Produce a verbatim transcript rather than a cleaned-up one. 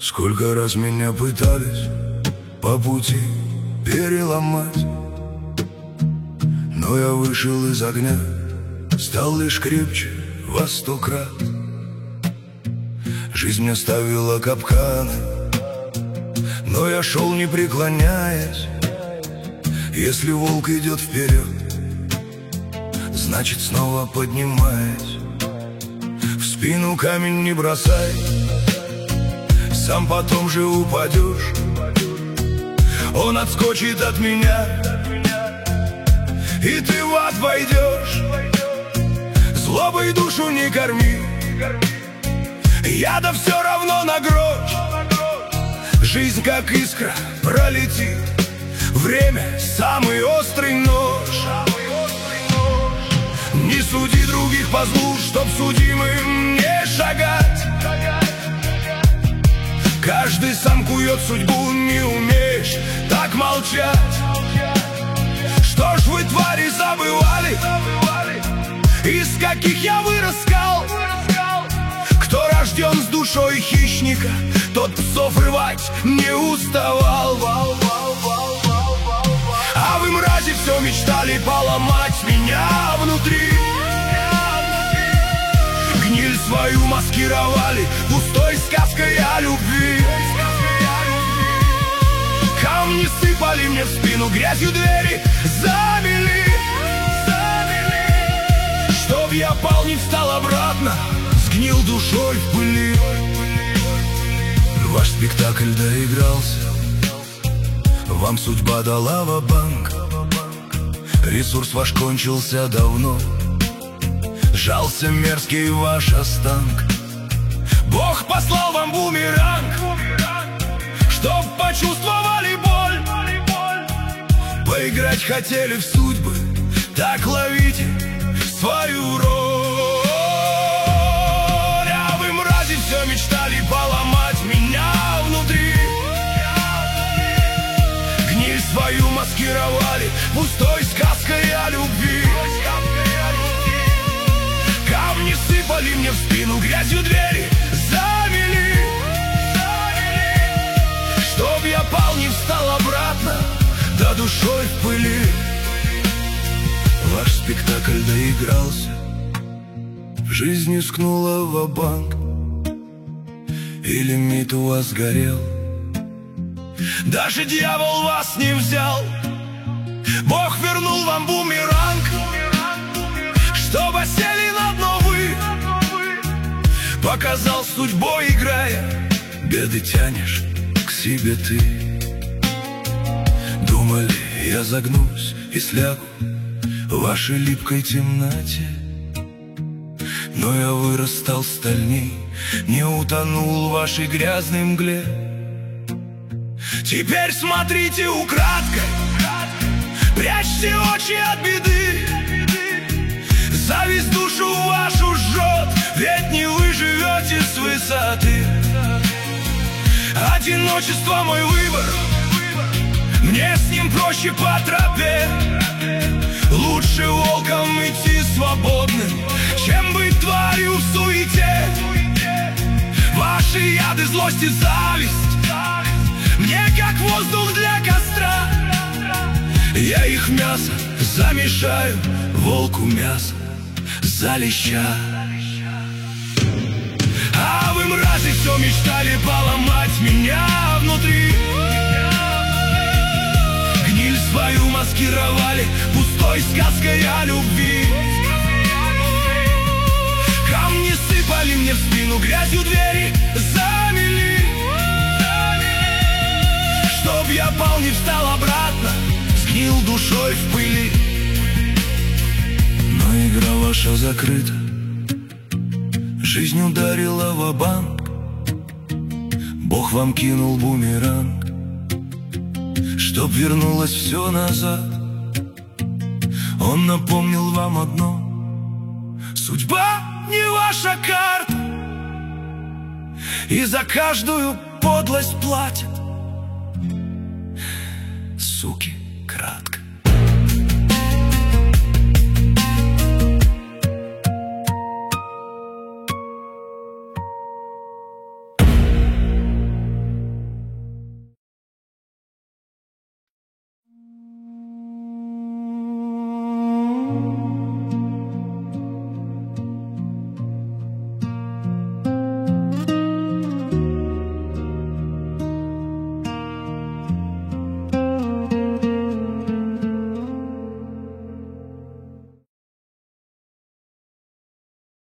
Сколько раз меня пытались по пути переломать, но я вышел из огня, стал лишь крепче во сто крат. Жизнь мне ставила капканы, но я шел не преклоняясь. Если волк идет вперед, значит снова поднимаясь. В спину камень не бросай, сам потом же упадешь. Он отскочит от меня, и ты в ад войдешь. Злобой душу не корми, яда все равно на грош. Жизнь как искра пролетит, время самый острый нож. Не суди других по злу, чтоб судимым не шагать. Каждый сам кует судьбу, не умеешь так молчать. Что ж вы, твари, забывали, из каких я вырос скал? Кто рожден с душой хищника, тот псов рвать не уставал. А вы, мрази, все мечтали поломать меня внутри. Гниль свою маскировали пустой сказкой о любви. Камни сыпали мне в спину, грязью двери замели. Чтоб я пал, не встал обратно, сгнил душой в пыли. Ваш спектакль доигрался, вам судьба дала ва-банк. Ресурс ваш кончился давно, жался мерзкий ваш останк. Бог послал вам бумеранг, чтоб почувствовали боль. Поиграть хотели в судьбы, так ловите свою роль. А вы, мрази, все мечтали поломать меня внутри. Гниль свою маскировали пустой сказкой о любви. Камни сыпали мне в спину, грязью двери замели. Чтоб я пал, не встал обратно, да душой в пыли. Ваш спектакль доигрался, жизнь искнула ва-банк, и лимит у вас горел. Даже дьявол вас не взял, Бог вернул вам бумеранг, чтоб осели на дно вы. Показал судьбой играя, беды тянешь к себе ты. Думали, я загнусь и слягу в вашей липкой темноте, но я вырос, стал стальней, не утонул в вашей грязной мгле. Теперь смотрите украдкой, прячьте очи от беды. Зависть душу вашу жжет, ведь не вы живете с высоты. Одиночество мой выбор, мне с ним проще по тропе. Лучше волком идти свободным, чем быть тварью в суете. Ваши яды, злость и зависть мне как воздух для костра. Я их мясо замешаю, волку мясо за леща. А вы, мрази, все мечтали поломать меня внутри. Гниль свою маскировали пустой сказкой о любви. Камни сыпали мне в спину, грязью двери замели. Чтоб я пал, не встал обратно, сгнил душой в пыли. Но игра ваша закрыта, жизнь ударила ва-банк. Бог вам кинул бумеранг, чтоб вернулось все назад. Он напомнил вам одно: судьба не ваша карта, и за каждую подлость платят суки.